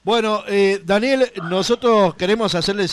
Bueno, Daniel, nosotros queremos hacerle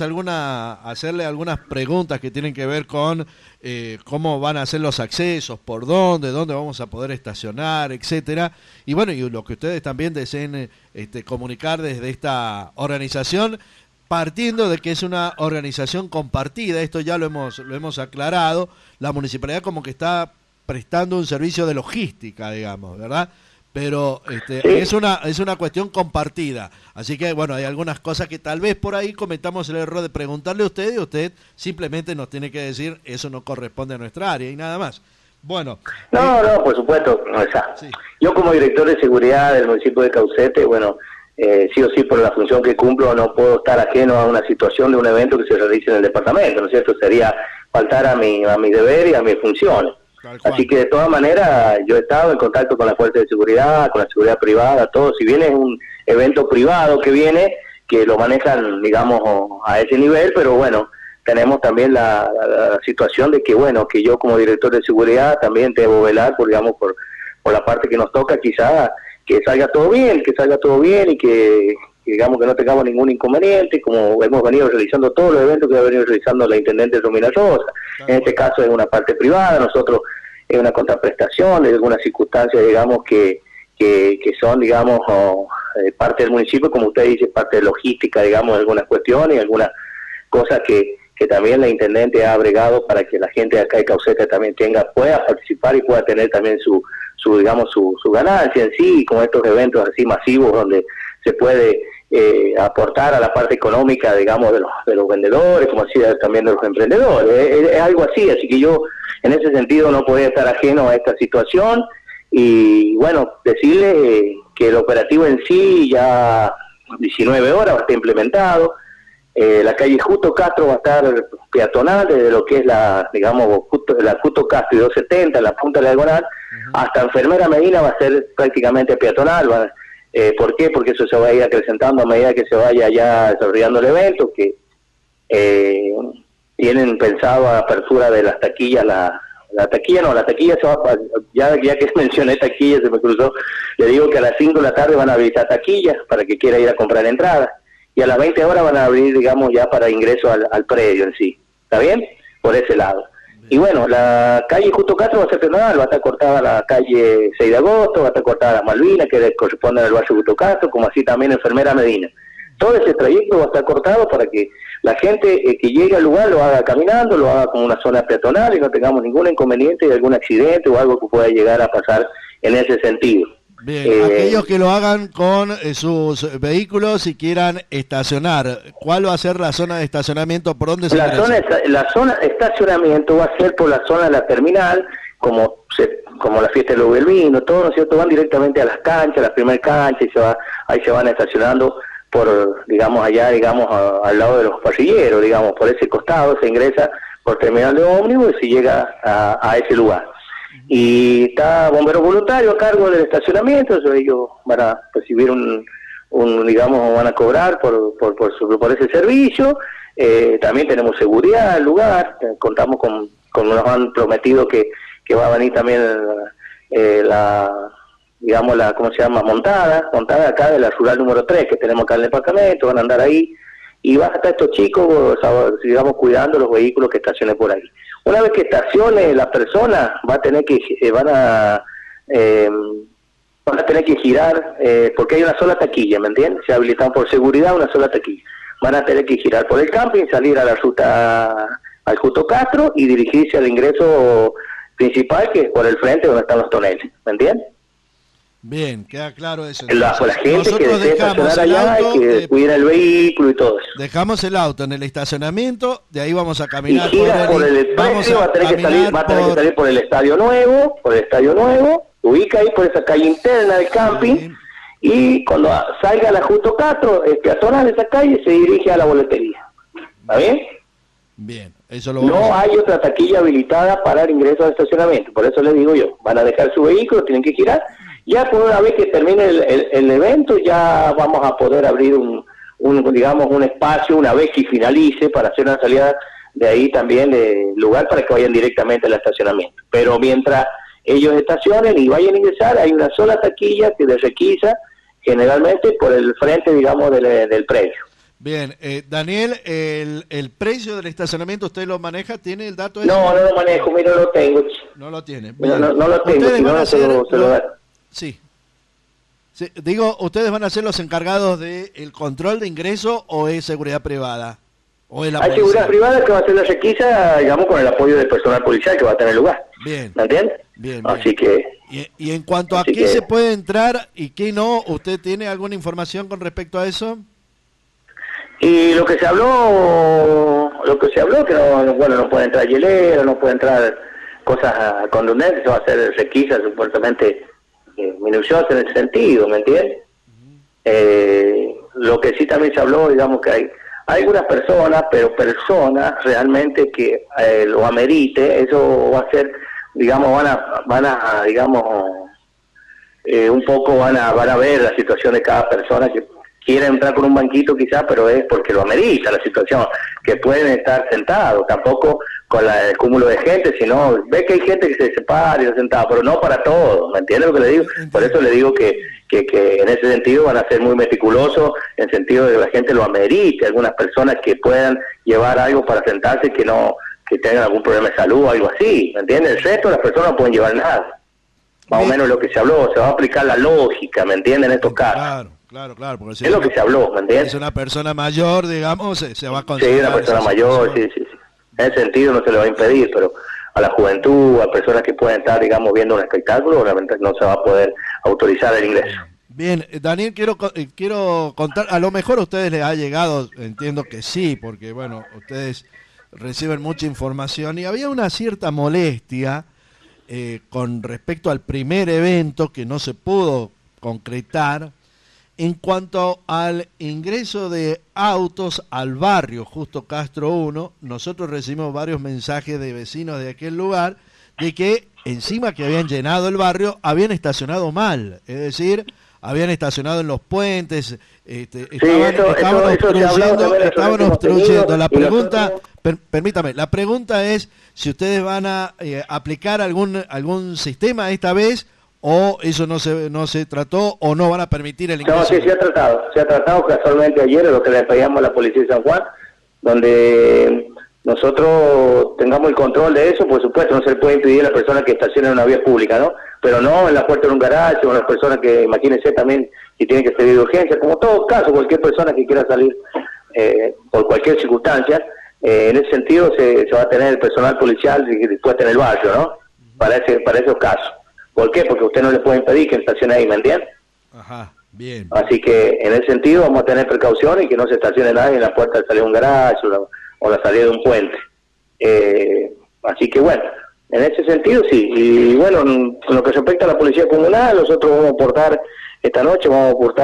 algunas preguntas que tienen que ver con cómo van a ser los accesos, por dónde vamos a poder estacionar, etcétera. Y bueno, y lo que ustedes también deseen comunicar desde esta organización, partiendo de que es una organización compartida. Esto ya lo hemos aclarado. La municipalidad como que está prestando un servicio de logística, digamos, ¿verdad? Pero Sí. es una cuestión compartida. Así que, bueno, hay algunas cosas que tal vez por ahí cometamos el error de preguntarle a usted, y usted simplemente nos tiene que decir, eso no corresponde a nuestra área, y nada más. Bueno. No, por supuesto. O sea, Sí. yo como director de seguridad del municipio de Caucete, bueno, sí o sí por la función que cumplo no puedo estar ajeno a una situación de un evento que se realice en el departamento, ¿no es cierto? Sería faltar a mi deber y a mis funciones. Así que de todas maneras yo he estado en contacto con las fuerzas de seguridad, con la seguridad privada, todo. Si bien es un evento privado que viene, que lo manejan, digamos, a ese nivel, pero bueno, tenemos también la situación de que, bueno, que yo como director de seguridad también debo velar, digamos, por la parte que nos toca, quizás que salga todo bien y que digamos que no tengamos ningún inconveniente, como hemos venido realizando todos los eventos que ha venido realizando la Intendente Romina Rosa. En este caso es una parte privada, nosotros es una contraprestación de algunas circunstancias, digamos, que son, digamos, parte del municipio, como usted dice, parte de logística, digamos, de algunas cuestiones y algunas cosas que también la Intendente ha bregado para que la gente de acá de Caucete también pueda participar y pueda tener también su ganancia en sí, y con estos eventos así masivos donde se puede aportar a la parte económica, digamos, de los vendedores, como así también de los emprendedores. Es algo así que yo en ese sentido no podía estar ajeno a esta situación. Y bueno, decirle que el operativo en sí ya 19 horas va a estar implementado. La calle Justo Castro va a estar peatonal desde lo que es la Justo Castro y 270, la punta de la diagonal, hasta Enfermera Medina va a ser prácticamente peatonal. ¿Por qué? Porque eso se va a ir acrecentando a medida que se vaya ya desarrollando el evento, que tienen pensado a apertura de las taquillas, la taquilla se va ya que mencioné taquillas, se me cruzó, le digo que a las 5 de la tarde van a habilitar taquillas para que quiera ir a comprar entradas, y a las 20 horas van a abrir, digamos, ya para ingreso al predio en sí. ¿Está bien? Por ese lado. Y bueno, la calle Justo Castro va a ser peatonal, va a estar cortada la calle 6 de agosto, va a estar cortada la Malvinas, que corresponde al barrio Justo Castro, como así también Enfermera Medina. Todo ese trayecto va a estar cortado para que la gente que llegue al lugar lo haga caminando, lo haga como una zona peatonal y no tengamos ningún inconveniente de algún accidente o algo que pueda llegar a pasar en ese sentido. Bien, aquellos que lo hagan con sus vehículos y quieran estacionar, ¿cuál va a ser la zona de estacionamiento? ¿Por dónde se ingresa? La zona de estacionamiento va a ser por la zona de la terminal, como la fiesta del del vino, todo, ¿no es cierto? Van directamente a las canchas, las primeras canchas, y ahí se van estacionando por, digamos, allá, digamos, al lado de los parrilleros, digamos, por ese costado se ingresa por terminal de ómnibus y se llega a ese lugar. Y está bomberos voluntarios a cargo del estacionamiento, ellos van a recibir digamos, van a cobrar por ese servicio. También tenemos seguridad al lugar, contamos nos han prometido que va a venir también ¿cómo se llama? Montada acá de la rural número 3 que tenemos acá en el departamento, van a andar ahí, y van a estar estos chicos, digamos, cuidando los vehículos que estacionen por ahí. Una vez que estacione la persona, van a tener que girar, porque hay una sola taquilla, ¿me entiendes? Se habilitan por seguridad una sola taquilla. Van a tener que girar por el camping, salir a la ruta al Justo Castro y dirigirse al ingreso principal, que es por el frente donde están los toneles, ¿me entiendes? Bien, queda claro eso. La gente que desea estacionar allá y que cuida el vehículo y todo eso. Dejamos el auto en el estacionamiento, de ahí vamos a caminar. Y gira por el expreso, va a tener que salir por el estadio nuevo, ubica ahí por esa calle interna del camping, sí. Y cuando salga la Justo Castro, el peatonal de esa calle se dirige a la boletería. ¿Está bien? Bien, eso lo no hay otra taquilla habilitada para el ingreso al estacionamiento, por eso les digo yo, van a dejar su vehículo, tienen que girar. Ya por una vez que termine el evento, ya vamos a poder abrir un espacio, una vez que finalice, para hacer una salida de ahí también de lugar para que vayan directamente al estacionamiento. Pero mientras ellos estacionen y vayan a ingresar, hay una sola taquilla que de requisa, generalmente por el frente, digamos, del predio. Bien, Daniel, el precio del estacionamiento, ¿usted lo maneja? ¿Tiene el dato? No, no lo manejo, mira, no lo tengo. No lo tiene. No lo tengo, ¿Ustedes si van no a ser se lo da. Sí. Sí, digo, ¿ustedes van a ser los encargados del control de ingreso o es seguridad privada? ¿O es la Hay policía? seguridad privada que va a hacer la requisa, digamos, con el apoyo del personal policial que va a tener lugar. Bien. ¿Me entiendes? Bien, Así que... Y en cuanto a qué se puede entrar y qué no, ¿usted tiene alguna información con respecto a eso? Y lo que se habló que no, bueno, no puede entrar hielero, no puede entrar cosas contundentes, va a hacer requisas supuestamente minuciosas en ese sentido, ¿me entiendes? Lo que sí también se habló, digamos que hay algunas personas, pero personas realmente que lo amerite, eso va a ser, digamos, van a digamos, un poco van a ver la situación de cada persona que quiere entrar con un banquito quizás, pero es porque lo amerita la situación, que pueden estar sentados, tampoco con el cúmulo de gente, sino ve que hay gente que se separa y está sentada, pero no para todos, ¿me entiendes lo que le digo? Por eso le digo que en ese sentido van a ser muy meticulosos, en el sentido de que la gente lo amerite, algunas personas que puedan llevar algo para sentarse que tengan algún problema de salud o algo así, ¿me entiendes? El resto de las personas no pueden llevar nada. Más o menos lo que se habló, se va a aplicar la lógica, ¿me entienden? En estos casos. Claro. Porque si es lo que se habló, ¿me entiendes? Es una persona mayor, digamos, se va a considerar. Sí, una persona mayor, sí. En ese sentido no se le va a impedir, pero a la juventud, a personas que pueden estar, digamos, viendo un espectáculo, obviamente no se va a poder autorizar el ingreso. Bien, Daniel, quiero contar, a lo mejor a ustedes les ha llegado, entiendo que sí, porque, bueno, ustedes reciben mucha información y había una cierta molestia con respecto al primer evento que no se pudo concretar en cuanto al ingreso de autos al barrio Justo Castro 1. Nosotros recibimos varios mensajes de vecinos de aquel lugar de que encima que habían llenado el barrio habían estacionado mal, es decir, habían estacionado en los puentes, estaban obstruyendo. La pregunta, permítame, la pregunta es si ustedes van a aplicar algún sistema esta vez, o eso no se trató, o no van a permitir el ingreso. No, sí, se ha tratado casualmente ayer, lo que le pedíamos a la policía de San Juan, donde nosotros tengamos el control de eso. Por supuesto, no se le puede impedir a la persona que estacione en una vía pública, ¿no? Pero no en la puerta de un garaje, o a las personas que, imagínense también, que tienen que salir de urgencia, como todo caso, cualquier persona que quiera salir por cualquier circunstancia, en ese sentido se va a tener el personal policial dispuesto en el barrio, ¿no? Para esos casos. ¿Por qué? Porque usted no le puede impedir que estacione ahí, ¿me entiende? Ajá, bien. Así que en ese sentido vamos a tener precauciones y que no se estacione nadie en la puerta de salir de un garaje o la salida de un puente. Así que bueno, en ese sentido sí. Y bueno, en lo que respecta a la policía comunal, nosotros vamos a aportar esta noche, vamos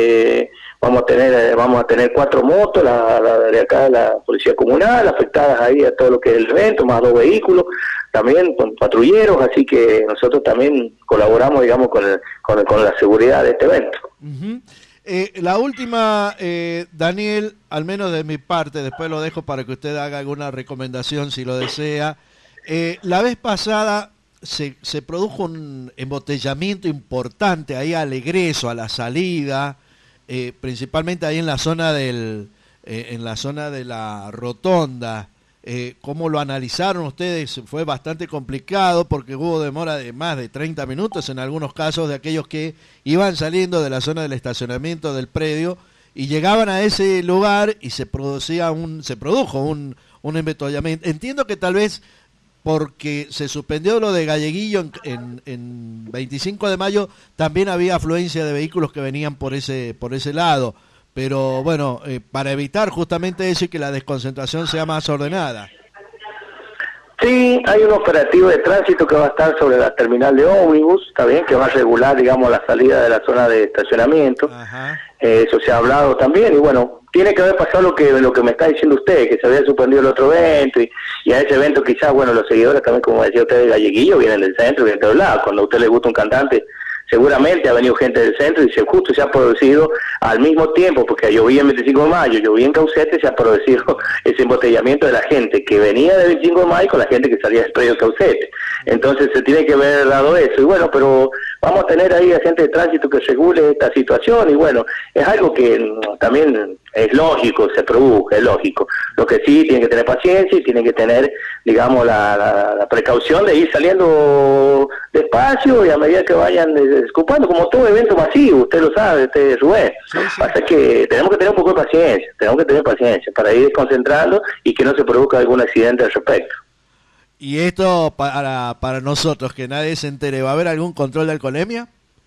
a tener 4 motos, la de acá de la policía comunal, afectadas ahí a todo lo que es el evento, más 2 vehículos, también con patrulleros, así que nosotros también colaboramos, digamos, con la seguridad de este evento. Uh-huh. La última, Daniel, al menos de mi parte, después lo dejo para que usted haga alguna recomendación si lo desea. La vez pasada se produjo un embotellamiento importante ahí al egreso, a la salida, principalmente ahí en la zona de la rotonda. ¿Cómo lo analizaron ustedes? Fue bastante complicado porque hubo demora de más de 30 minutos en algunos casos de aquellos que iban saliendo de la zona del estacionamiento del predio y llegaban a ese lugar y se produjo un embotellamiento. Entiendo que tal vez porque se suspendió lo de Galleguillo en 25 de mayo, también había afluencia de vehículos que venían por ese lado. Pero bueno, para evitar justamente eso y que la desconcentración sea más ordenada. Sí, hay un operativo de tránsito que va a estar sobre la terminal de ómnibus, está bien, que va a regular, digamos, la salida de la zona de estacionamiento. Ajá. Eso se ha hablado también, y bueno, tiene que haber pasado lo que me está diciendo usted, que se había suspendido el otro evento, y a ese evento quizás, bueno, los seguidores también, como decía usted, de Galleguillo, vienen del centro, vienen de todos lados. Cuando a usted le gusta un cantante, seguramente ha venido gente del centro y justo se ha producido al mismo tiempo, porque yo vi en 25 de mayo, yo vi en Caucete, se ha producido ese embotellamiento de la gente que venía del 25 de mayo con la gente que salía del predio Caucete. Entonces se tiene que haber dado eso. Y bueno, pero vamos a tener ahí agentes de tránsito que regule esta situación y bueno, es algo que también es lógico, se produce, es lógico. Lo que sí, tienen que tener paciencia y tienen que tener, digamos, la precaución de ir saliendo despacio y a medida que vayan desocupando, como todo evento masivo, usted lo sabe, Rubén. Sí. Pasa que tenemos que tener un poco de paciencia, para ir desconcentrando y que no se produzca algún accidente al respecto. Y esto para nosotros, que nadie se entere, ¿va a haber algún control de alcoholemia?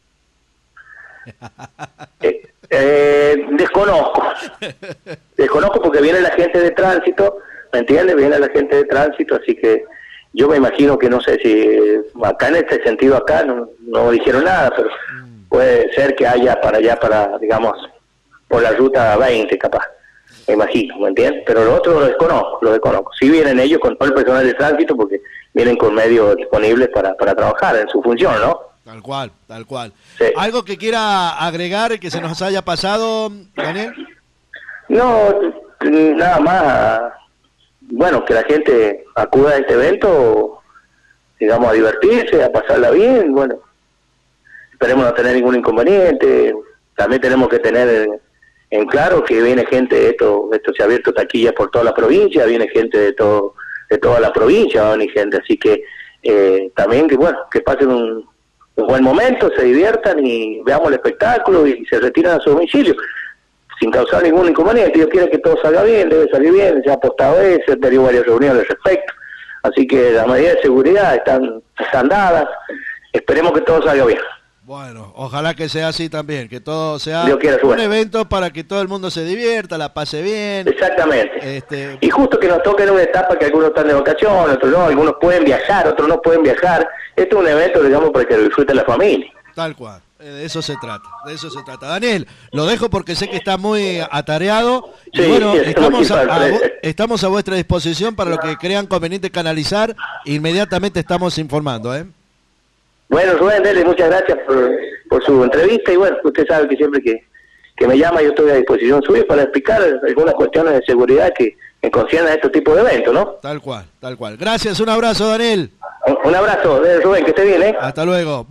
Desconozco porque viene la gente de tránsito, ¿me entiendes? Viene la gente de tránsito, así que yo me imagino que no sé si acá en este sentido acá no dijeron nada, pero puede ser que haya para allá, digamos, por la ruta 20 capaz, me imagino, ¿me entiendes? Pero lo otro lo desconozco. Sí vienen ellos con todo el personal de tránsito porque vienen con medios disponibles para trabajar en su función, ¿no? Tal cual. Sí. ¿Algo que quiera agregar que se nos haya pasado, Daniel? No, nada más, bueno, que la gente acuda a este evento, digamos, a divertirse, a pasarla bien, bueno, esperemos no tener ningún inconveniente. También tenemos que tener en claro que viene gente, esto se ha abierto taquillas por toda la provincia, viene gente de toda la provincia, va a venir gente, así que también que bueno, que pasen un buen momento, se diviertan y veamos el espectáculo y se retiran a su domicilio sin causar ningún inconveniente. Dios quiere que todo salga bien, debe salir bien, se ha apostado eso, se han tenido varias reuniones al respecto, así que las medidas de seguridad están dadas, esperemos que todo salga bien. Bueno, ojalá que sea así también, que todo sea un evento para que todo el mundo se divierta, la pase bien. Exactamente. Y justo que nos toque en una etapa que algunos están de vacaciones, otros no, algunos pueden viajar, otros no pueden viajar. Esto es un evento, digamos, para que lo disfrute la familia. Tal cual, de eso se trata. Daniel, lo dejo porque sé que está muy atareado. Y sí, bueno, estamos a vuestra disposición para lo que crean conveniente canalizar. Inmediatamente estamos informando, ¿eh? Bueno, Rubén, dele, muchas gracias por su entrevista y bueno, usted sabe que siempre que me llama yo estoy a disposición suya para explicar algunas cuestiones de seguridad que conciernen a este tipo de eventos, ¿no? Tal cual. Gracias, un abrazo, Daniel. Un abrazo, Rubén, que esté bien, ¿eh? Hasta luego.